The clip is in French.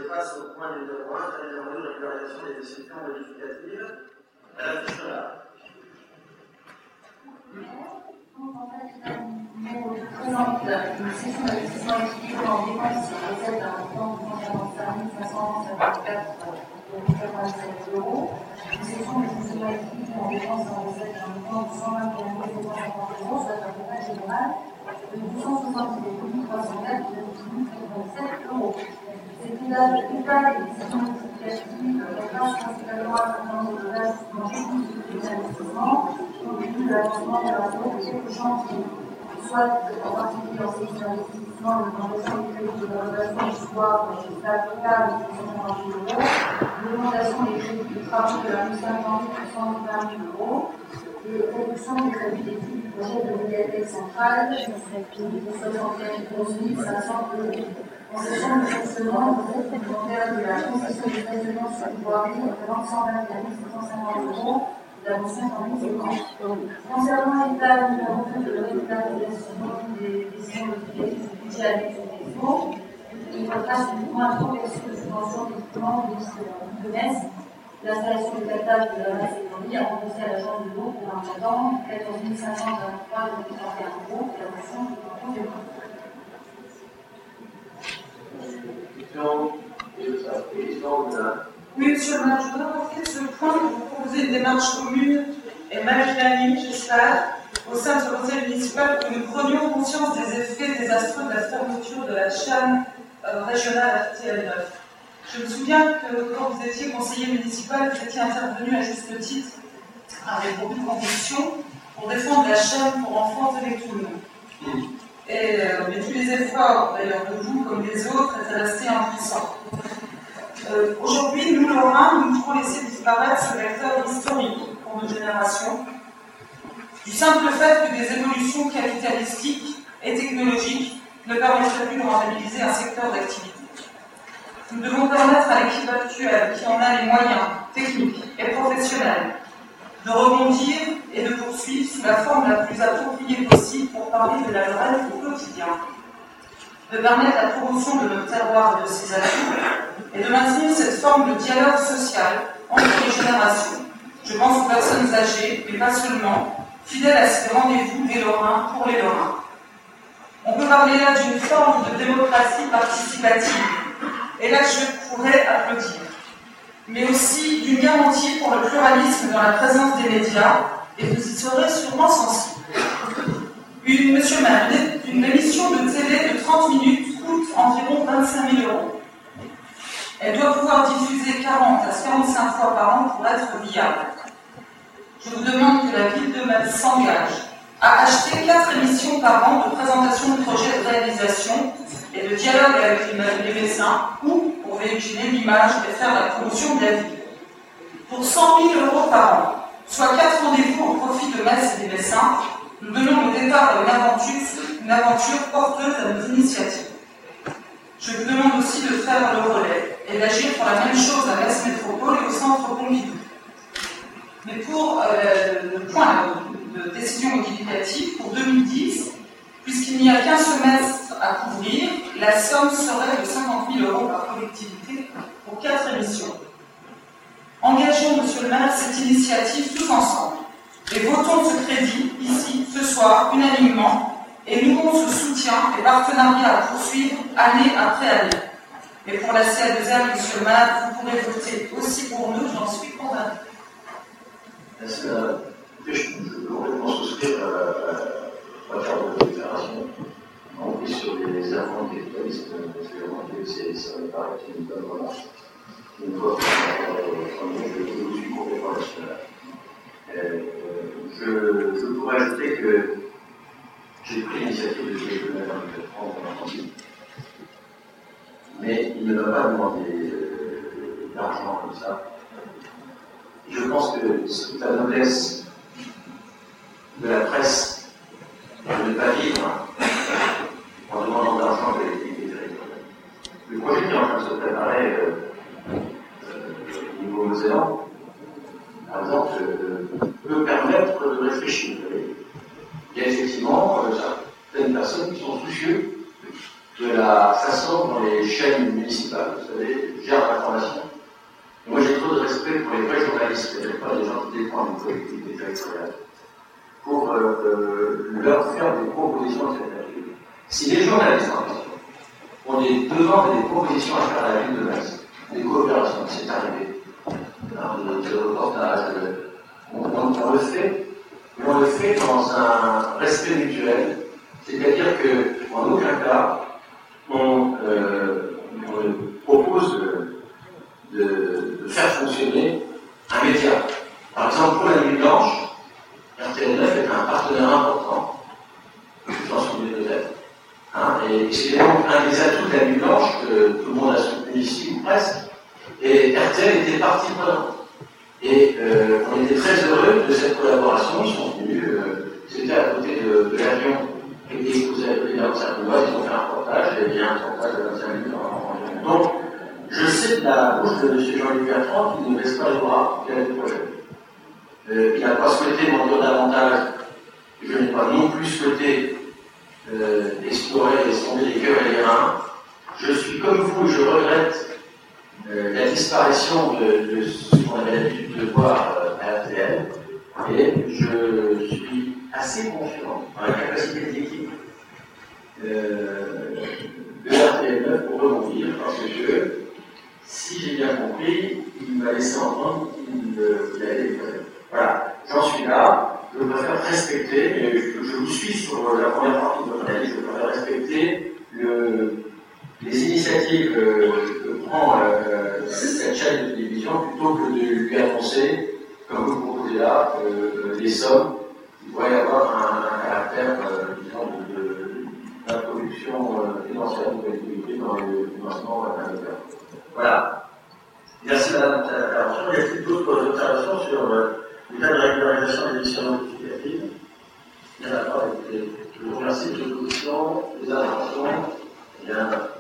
face au point numéro 1, c'est-à-dire la régularisation des décisions modificatives à la fiche là. On présente une session d'investissement équilibrée en dépenses sur recette d'un montant de 145 554,97 €. Une session d'investissement équilibrée en dépenses en recette d'un montant de 121 750 €, soit un total général de 270 304,87 €. Cette unité des décisions modificatives repasse principalement à un nombre de investissements techniques d'investissement contribue à l'avancement de la zone de quelques chantiers, soit en particulier en section d'investissement, l'augmentation des crédits de rénovation du square de stade total de 150 000 €, l'augmentation des crédits de travaux de la rue Saint-Henri de 120 000 €, et réduction des crédits d'études du projet de médiathèque centrale de 71 500 €. En session de fonctionnement, le groupe complémentaire de la concession de stationnement sur une voirie représente 121 750 € d'avancement en conséquence. Concernant l'état numéro 2 de régularisation des décisions modificatives du budget avec les défauts, il retrace uniquement un progression de subvention d'équipement de MES. L'installation de captage de la masse économique a remboursé à l'agence de l'eau pour un montant de 14 523,31 € de l'avancement du canton de l'eau. Oui, monsieur le maire, je voudrais apporter ce point pour vous proposer une démarche commune et magnanime, j'espère, au sein de ce conseil municipal, que nous prenions conscience des effets désastreux de la fermeture de la chaîne régionale à RTL9. Je me souviens que quand vous étiez conseiller municipal, vous étiez intervenu à juste titre, avec beaucoup de conviction, pour défendre la chaîne pour enfants télétoon. Mais tous les efforts, d'ailleurs, de vous comme des autres, étaient restés impuissants. Aujourd'hui, nous, Lorrains, nous devons laisser disparaître ce vecteur historique pour nos générations, du simple fait que des évolutions capitalistiques et technologiques ne permettraient plus de rentabiliser un secteur d'activité. Nous devons permettre à l'équipe actuelle, qui en a les moyens techniques et professionnels, de rebondir et de poursuivre sous la forme la plus appropriée possible pour parler de la Lorraine au quotidien, de permettre la promotion de notre terroir et de ses atouts, et de maintenir cette forme de dialogue social entre les générations. Je pense aux personnes âgées, mais pas seulement, fidèles à ces rendez-vous des Lorrains pour les Lorrains. On peut parler là d'une forme de démocratie participative, et là je pourrais applaudir, mais aussi d'une garantie pour le pluralisme dans la présence des médias, et vous y serez sûrement sensibles. Monsieur le maire, une émission de télé de 30 minutes coûte environ 25 000 €. Elle doit pouvoir diffuser 40 à 45 fois par an pour être viable. Je vous demande que la ville de Metz s'engage à acheter 4 émissions par an de présentation de projets de réalisation et de dialogue avec les médecins ou pour véhiculer l'image et faire la promotion de la ville. Pour 100 000 € par an, soit 4 rendez-vous au profit de Metz et des médecins, nous donnons le départ à une aventure porteuse à nos initiatives. Je vous demande aussi de faire le relais et d'agir pour la même chose à Metz Métropole et au centre Pompidou. Mais pour le point de décision modificative, pour 2010, puisqu'il n'y a qu'un semestre à couvrir, la somme serait de 50 000 € par collectivité pour 4 émissions. Engageons, monsieur le maire, cette initiative tous ensemble et votons ce crédit, ici, ce soir, unanimement, et nous avons ce soutien et partenariat à poursuivre année après année. Et pour la CA2M, monsieur le maire, vous pourrez voter aussi pour nous, j'en suis convaincu. Je peux complètement souscrire à la carte de déclaration. En plus, sur les arguments capitalistes, ça me paraît une bonne remarque. Une fois je suis complètement là-dessus. Je pourrais ajouter que j'ai pris l'initiative de ce que je vais prendre en principe. Mais il ne va pas demander d'argent comme ça. Je pense que c'est toute la noblesse de la presse de ne pas vivre en demandant d'argent à l'activité territoriale. Le projet qui est en train de se préparer au niveau Moselle, par exemple, peut permettre de réfléchir. Il y a effectivement certaines personnes qui sont soucieuses de la façon dont les chaînes municipales, vous savez, journalistes, c'est-à-dire pas des gens qui dépendent d'une collectivité territoriale, pour leur faire des propositions de cette nature. Si les journalistes en question ont des demandes et des propositions à faire à la ville de Metz, des coopérations, c'est arrivé, des reportages, on le fait, mais on le fait dans un respect mutuel, c'est-à-dire qu'en aucun cas, on propose de faire fonctionner un média. Par exemple, pour la Nuit Blanche, RTL9 est un partenaire important, j'en souviens peut-être, et c'est donc un des atouts de la Nuit Blanche que tout le monde a soutenu ici, ou presque, et RTL était partie prenante. Et on était très heureux de cette collaboration, ils sont venus, c'était à côté de l'avion, et vous avez vu dans certaines ils ont fait un reportage, il y avait un reportage de 25 minutes en donc, je sais de la bouche de M. Jean-Luc Bertrand qu'il ne baisse pas les bras quel est le projet. Il n'a pas souhaité m'en dire davantage, je n'ai pas non plus souhaité explorer et sonder les cœurs et les reins. Je suis comme vous, je regrette la disparition de ce qu'on avait l'habitude de voir à RTL, et je suis assez confiant dans la capacité de l'équipe de RTL9 pour rebondir, parce que si j'ai bien compris, il m'a laissé entendre qu'il allait les faire. Voilà, j'en suis là, je préfère respecter, et je vous suis sur la première partie de votre analyse, je préfère respecter les initiatives que prend cette chaîne de télévision plutôt que de lui annoncer, comme vous le proposez là, des sommes qui pourraient avoir un caractère, disons, d'introduction financière de collectivité dans le financement amateur. Voilà. Merci madame pour cette intervention. Y a-t-il d'autres observations sur l'état de régularisation des missions notificatives? Il n'y en a pas. Je vous remercie de vos questions, des interventions.